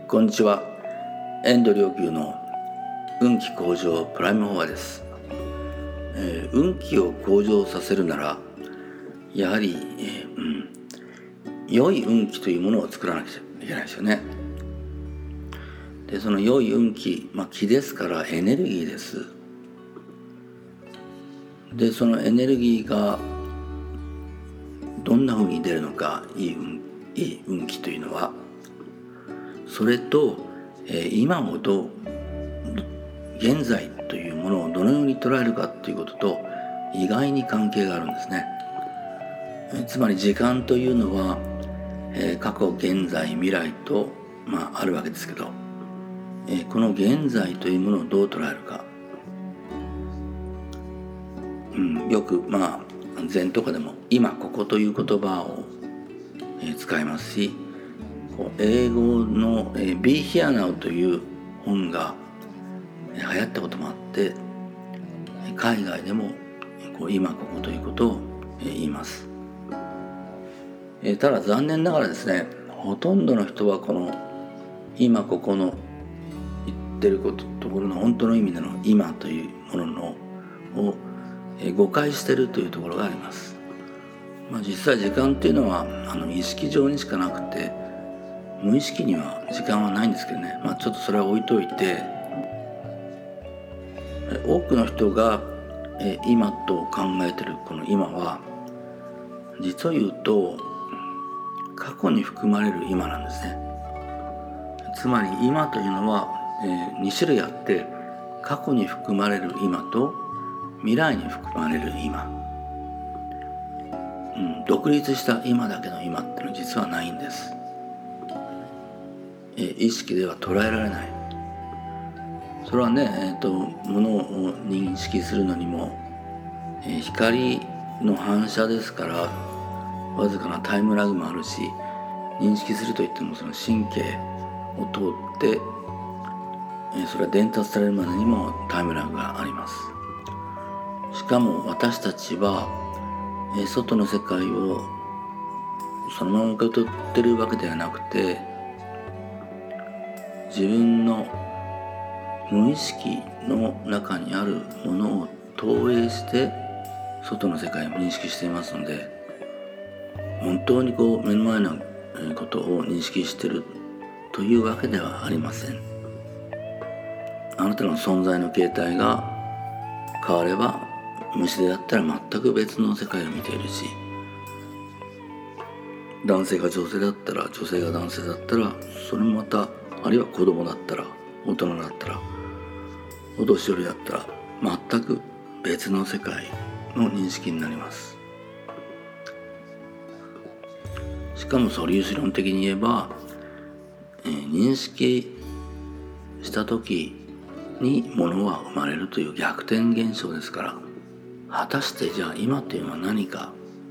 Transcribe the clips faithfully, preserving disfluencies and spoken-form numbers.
こんにちは。遠藤良久の運気向上プライムフォアです、えー、運気を向上させるならやはり、えーうん、良い運気というものを作らなきゃいけないですよね。でその良い運気、まあ、気ですからエネルギーです。でそのエネルギーがどんな風に出るのか、いい運、いい運気というのはそれと、えー、今をどう現在というものをどのように捉えるかということと意外に関係があるんですね。えー、つまり時間というのは、えー、過去現在未来と、まあ、あるわけですけど、えー、この現在というものをどう捉えるか、うん、よくまあ禅とかでも今ここという言葉を、えー、使いますし、英語の「Be Here Now」という本が流行ったこともあって、海外でも今ここということを言います。ただ残念ながらですね、ほとんどの人はこの今ここの言ってることところの本当の意味での今というもののを誤解しているというところがあります。まあ、実際時間っていうのはあの意識上にしかなくて無意識には時間はないんですけどね、まあ、ちょっとそれは置いといて、多くの人が今と考えているこの今は実を言うと過去に含まれる今なんですね。つまり今というのはに種類あって、過去に含まれる今と未来に含まれる今、うん、独立した今だけの今っていうのは実はないんです。意識では捉えられない。それはね、えーと、ものを認識するのにも、えー、光の反射ですからわずかなタイムラグもあるし、認識するといってもその神経を通って、えー、それは伝達されるまでにもタイムラグがあります。しかも私たちは、えー、外の世界をそのまま受け取ってるわけではなくて、自分の無意識の中にあるものを投影して外の世界を認識していますので、本当にこう目の前のことを認識しているというわけではありません。あなたの存在の形態が変われば虫であったら全く別の世界を見ているし、男性が女性だったら女性が男性だったらそれもまた、あるいは子供だったら大人だったらお年寄りだったら全く別の世界の認識になります。しかも素粒子論的に言えば、えー、認識した時に物は生まれるという逆転現象ですから、果たしてじゃあ今というのは何か。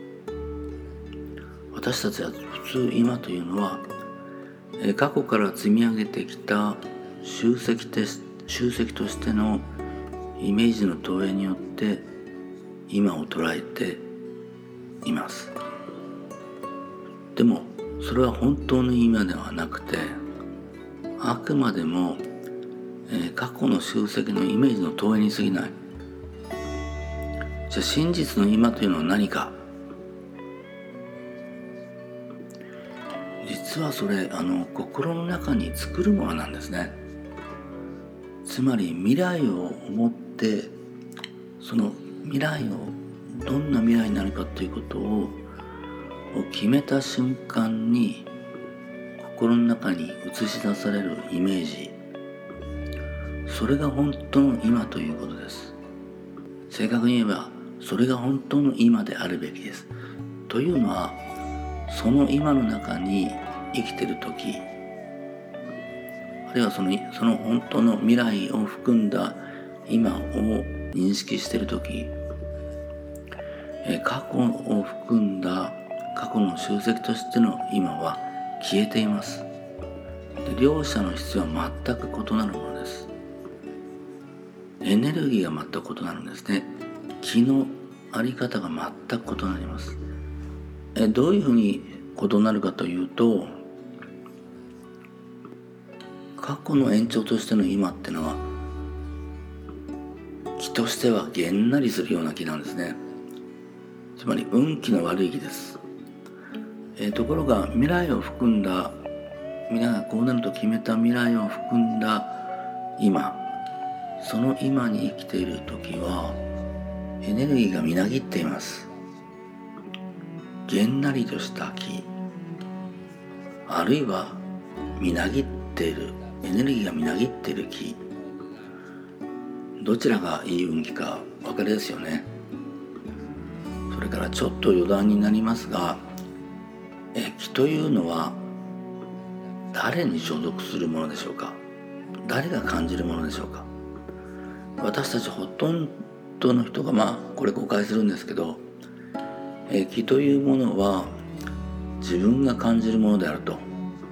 私たちは普通今というのは過去から積み上げてきた集積テス集積としてのイメージの投影によって今を捉えています。でもそれは本当の今ではなくて、あくまでも、えー、過去の集積のイメージの投影に過ぎない。じゃあ真実の今というのは何か。実はそれあの心の中に作るものなんですね。つまり未来を思って、その未来をどんな未来になるかということを決めた瞬間に心の中に映し出されるイメージ、それが本当の今ということです。正確に言えばそれが本当の今であるべきです。というのはその今の中に生きているとき、あるいはその、その本当の未来を含んだ今を認識しているとき、過去を含んだ過去の集積としての今は消えています。で両者の質は全く異なるものです。エネルギーが全く異なるんですね。気のあり方が全く異なります。えどういうふうに異なるかというと、 過去の延長としての今ってのは気としてはげんなりするような気なんですね。つまり運気の悪い気です。えー、ところが未来を含んだ未来がこうなると決めた未来を含んだ今、その今に生きている時はエネルギーがみなぎっています。げんなりとした気、あるいはみなぎっているエネルギーがみなぎっている気、どちらがいい運気かお分かりですよね。それからちょっと余談になりますが、え気というのは誰に所属するものでしょうか。誰が感じるものでしょうか。私たちほとんどの人がまあこれ誤解するんですけど、え気というものは自分が感じるものであると。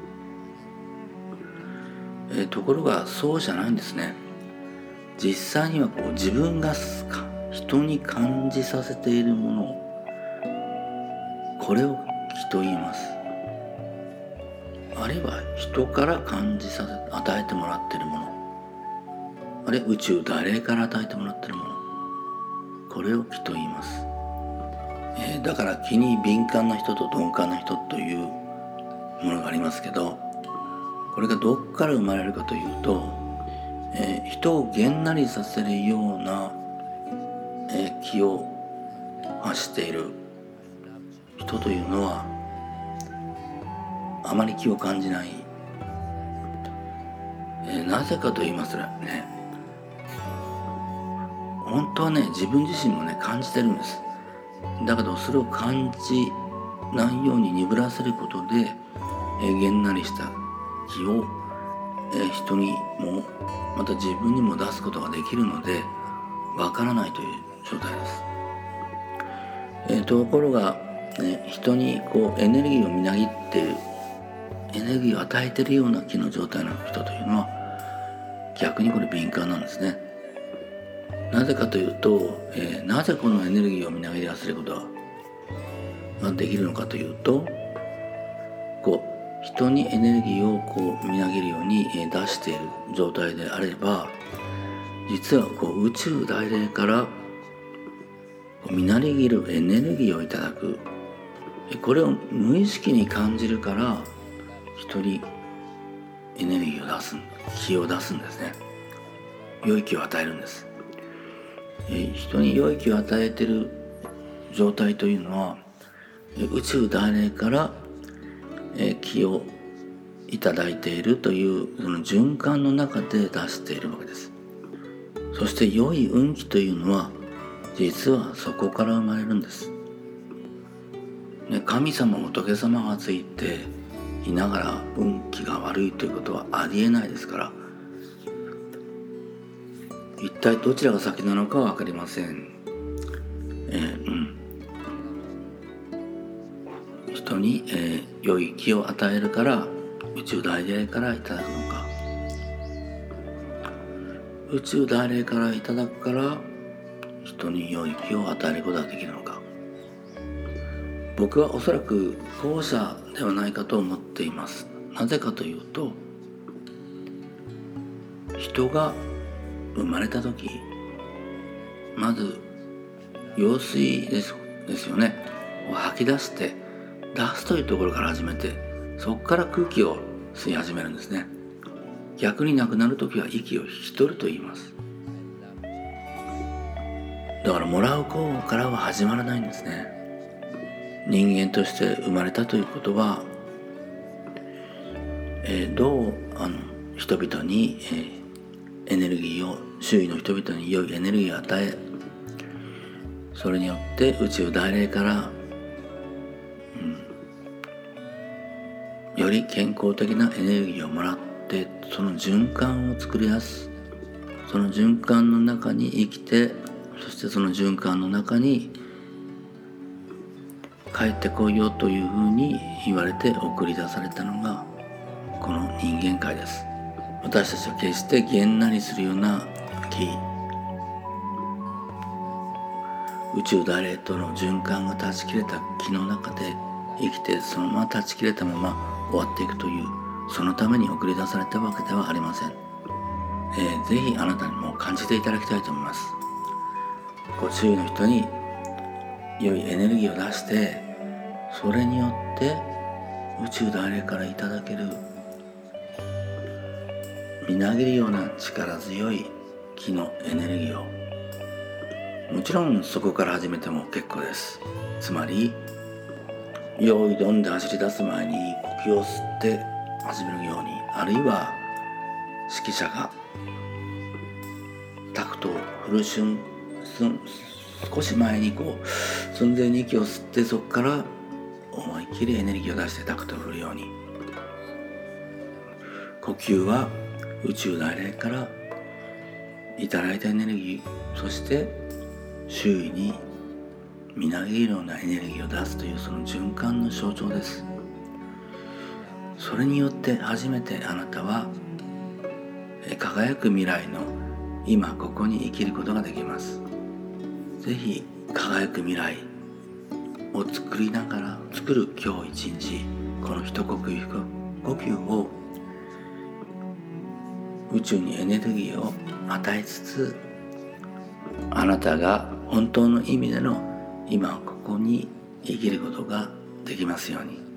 えところがそうじゃないんですね。実際にはこう自分が人に感じさせているもの、これを気と言います。あるいは人から感じさせ与えてもらっているもの、あるいは宇宙誰から与えてもらっているもの、これを気と言います。えー、だから気に敏感な人と鈍感な人というものがありますけど、これがどこから生まれるかというと、えー、人をげんなりさせるような、えー、気を発している人というのはあまり気を感じない、えー、なぜかと言いますとね、本当はね自分自身もね感じてるんです。だけどそれを感じないように鈍らせることで、えー、げんなりした気を、えー、人にもまた自分にも出すことができるのでわからないという状態です。えー、ところが、ね、人にこうエネルギーをみなぎっている、エネルギーを与えているような気の状態の人というのは逆にこれ敏感なんですね。なぜかというと、えー、なぜこのエネルギーをみなぎらせることができるのかというと、こう人にエネルギーをこうみなぎるように出している状態であれば、実はこう宇宙大霊からみなぎるエネルギーをいただく、これを無意識に感じるから人にエネルギーを出す、気を出すんですね。良い気を与えるんです。え人に良い気を与えている状態というのは宇宙大霊から気をいただいているというその循環の中で出しているわけです。そして良い運気というのは実はそこから生まれるんです。神様仏様がついていながら運気が悪いということはありえないですから、一体どちらが先なのかは分かりません。えーうん、人に、えー、良い気を与えるから宇宙大霊からいただくのか、宇宙大霊からいただくから人に良い気を与えることができるのか。僕はおそらく後者ではないかと思っています。なぜかというと、人が生まれた時、まず羊水です、ですよねを吐き出して出すというところから始めて、そこから空気を吸い始めるんですね。逆に亡くなる時は息を引き取ると言います。だからもらう方からは始まらないんですね。人間として生まれたということは、えー、どうあの人々に、えー、エネルギーを、周囲の人々に良いエネルギーを与え、それによって宇宙大霊から、うん、より健康的なエネルギーをもらって、その循環を作り出す。その循環の中に生きて、そしてその循環の中に帰ってこいよというふうに言われて送り出されたのがこの人間界です。私たちは決してげんなりするような気、宇宙大霊との循環が断ち切れた気の中で生きて、そのまま断ち切れたまま終わっていくという、 そのために送り出されたわけではありません。えー、ぜひあなたにも感じていただきたいと思います。こう周囲の人に良いエネルギーを出して、それによって宇宙大霊からいただけるみなぎるような力強い気のエネルギーを、もちろんそこから始めても結構です。つまり用意どんで走り出す前に呼吸を吸って始めるように、あるいは指揮者がタクトを振る瞬少し前にこう寸前に息を吸って、そこから思いっきりエネルギーを出してタクトを振るように、呼吸は宇宙大霊からいただいたエネルギー、そして周囲にみなぎるようなエネルギーを出すという、その循環の象徴です。それによって初めてあなたは輝く未来の今ここに生きることができます。ぜひ輝く未来を作りながら作る今日一日、この一呼吸一呼吸を宇宙にエネルギーを与えつつ、あなたが本当の意味での今ここに生きることができますように。